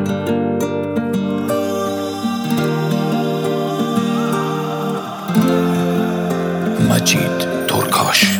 مجید ترکاش.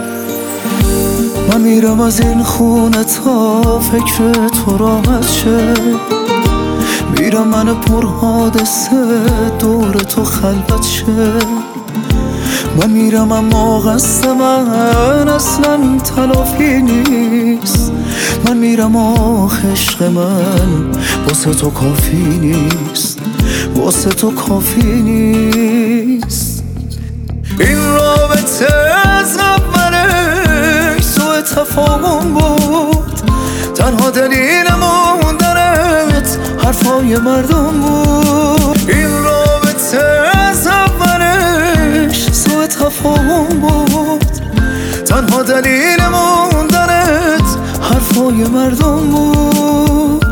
من میرم از این خونه تا فکر تو راحت شه، میرم من پر حادثه دور تو خلوت شه. من میرم اما قصد من اصلا تلافی نیست، من میرم آخ عشق من واسه تو کافی نیست، واسه تو کافی نیست. این رابطه از اولش سوء تفاهم بود، تنها دلیل موندنت حرفای مردم بود. این رابطه از اولش سوء تفاهم بود، تنها دلیل موندنت حرفای مردم بود.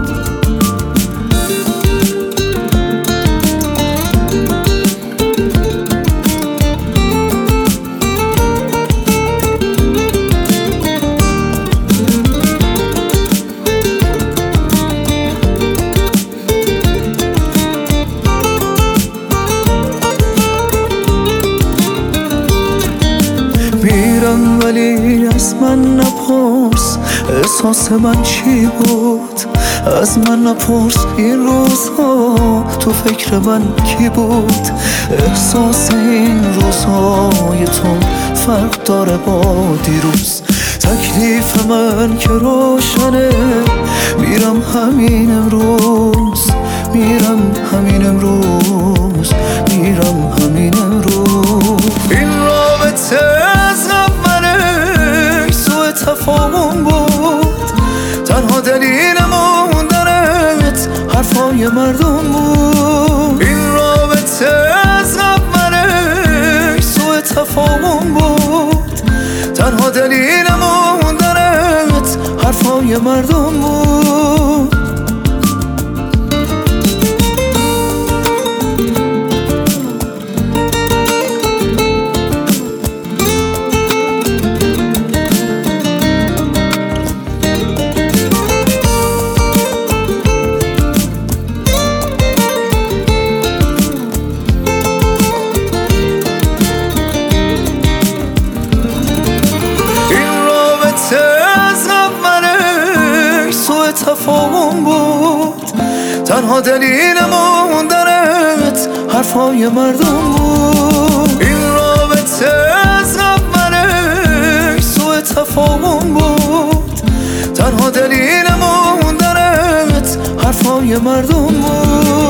میرم ولی از من نپرس احساس من چی بود، از من نپرس این روزها تو فکر من کی بود. احساس این روزهای تو فرق داره با دیروز، تکلیف من که روشنه، میرم همین امروز، میرم همین امروز، میرم همین امروز. این رابطه از اولش سوء تفاهم بود، تنها دلیل موندنت حرفای مردم بود. این رابطه از اولش سوء تفاهم بود، تنها دلیل موندنت حرفای مردم بود. تفاهم بود، تنها دلیل موندنت حرفای مردم بود. این رابطه از اولش سوء تفاهم بود، تنها دلیل موندنت حرفای مردم بود.